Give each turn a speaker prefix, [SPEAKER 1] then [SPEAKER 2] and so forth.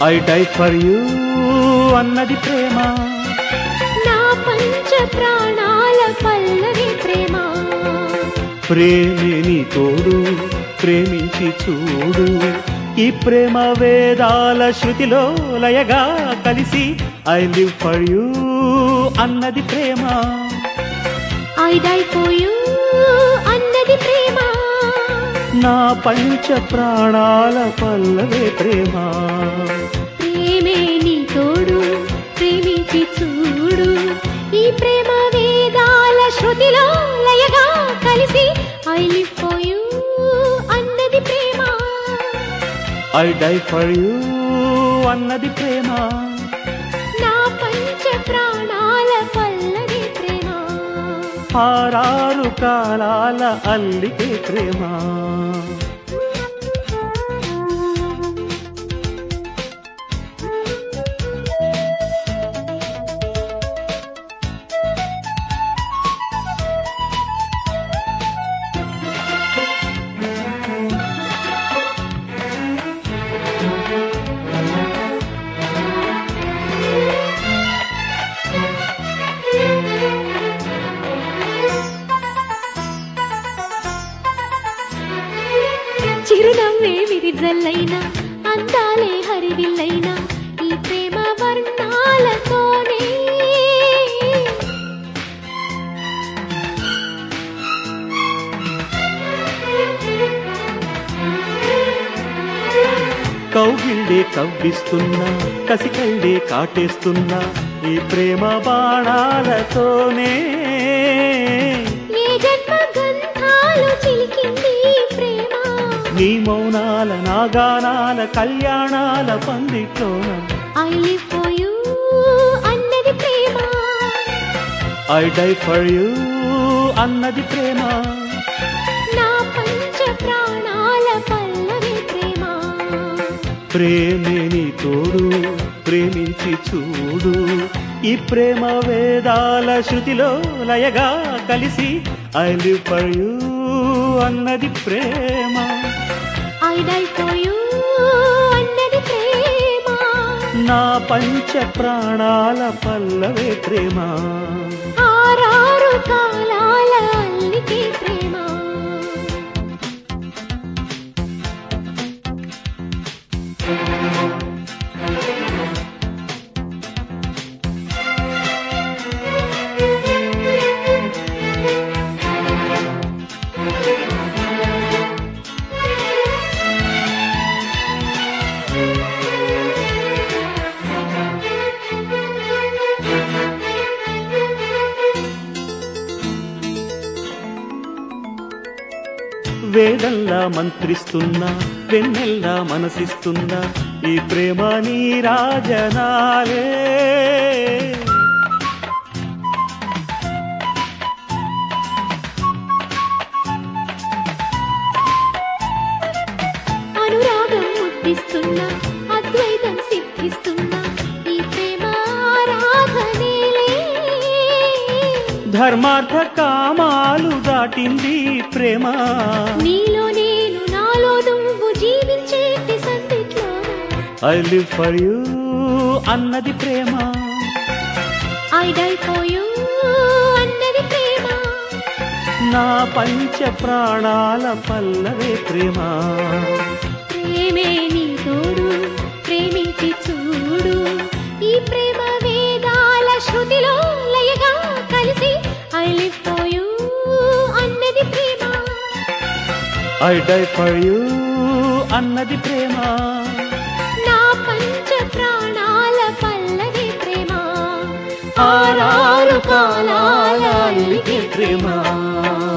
[SPEAKER 1] I die for you అన్నది ప్రేమ,
[SPEAKER 2] నా పంచ ప్రాణాల పల్లవి ప్రేమ.
[SPEAKER 1] ప్రేమే నీ తోడు ప్రేమించి చూడు, ఈ ప్రేమ వేదాల శృతిలో లయగా కలిసి ఐ లివ్ ఫర్ యూ అన్నది ప్రేమ.
[SPEAKER 2] ఐ డై ఫర్ యూ అన్నది ప్రేమ,
[SPEAKER 1] నా పంచ ప్రాణాల పల్లవే ప్రేమ.
[SPEAKER 2] ప్రేమే నీ తోడు ప్రేమించి చూడు, ఈ ప్రేమ వేదాల శృతిలో లయగా కలిసి ఐ లివ్ ఫర్ యూ అన్నది ప్రేమ.
[SPEAKER 1] ఐ డై ఫర్ యూ అన్నది ప్రేమ,
[SPEAKER 2] నా పంచ ప్రాణాల పల్లవి ప్రేమ.
[SPEAKER 1] ఆరారు కాలాల అల్లికే ప్రేమ.
[SPEAKER 2] చిరునవ్వే విరిజల్లైనా అందాలే హరివిల్లైనా ఈ ప్రేమ వర్ణాలతోనే.
[SPEAKER 1] కౌగిళ్ళే కవ్విస్తున్నా కసికళ్ళే కాటేస్తున్నా ఈ ప్రేమ బాణాలతోనే.
[SPEAKER 2] ఏ జన్మ గంధాలు చిలికింది ప్రేమ,
[SPEAKER 1] నీ మౌనాల నాగానాల కళ్యాణాల పందిట్లోన
[SPEAKER 2] ఐ లివ్ ఫర్ యూ అన్నది ప్రేమ.
[SPEAKER 1] ఐ డై ఫర్ యూ అన్నది ప్రేమ,
[SPEAKER 2] నా పంచ ప్రాణాల పల్లవి ప్రేమ.
[SPEAKER 1] ప్రేమే నీ తోడు ప్రేమించి చూడు, ఈ ప్రేమ వేదాల శృతిలో లయగా కలిసి ఐ లివ్ ఫర్ యూ అన్నది ప్రేమ.
[SPEAKER 2] ఐ డై ఫర్ యూ అన్నది ప్రేమ,
[SPEAKER 1] నా పంచ ప్రాణాల పల్లవే ప్రేమ.
[SPEAKER 2] ఆరారు కాలాల అల్లికే ప్రేమ.
[SPEAKER 1] వేదంలా మంత్రిస్తున్నా వెన్నెల్లా మనసిస్తున్నా ఈ ప్రేమ నీ రాజనాలే.
[SPEAKER 2] అనురాగం ముద్దిస్తున్నా అద్వైతం సిద్ధిస్తున్నా ఈ ప్రేమ ఆరాధనేలే.
[SPEAKER 1] ధర్మార్థ కామాలు దాటింది ప్రేమ,
[SPEAKER 2] నీలో నేను నాలో నువ్వు జీవించేటి సందిట్లో
[SPEAKER 1] ఐ లివ్ ఫర్ యూ అన్నది ప్రేమ.
[SPEAKER 2] ఐ డై ఫర్ యూ అన్నది ప్రేమ,
[SPEAKER 1] నా పంచ ప్రాణాల పల్లవే ప్రేమ.
[SPEAKER 2] ప్రేమే నీ తోడు ప్రేమించి చూడు, ఈ ప్రేమ వేదాల శృతిలో లయగా కలిసి ఐ లివ్ ఫర్ యూ అన్నది ప్రేమ.
[SPEAKER 1] ఐ డై ఫర్ యూ అన్నది ప్రేమ,
[SPEAKER 2] నా పంచ ప్రాణాల పల్లవి ప్రేమ.
[SPEAKER 1] ఆరారు కాలాల అల్లికే ప్రేమ.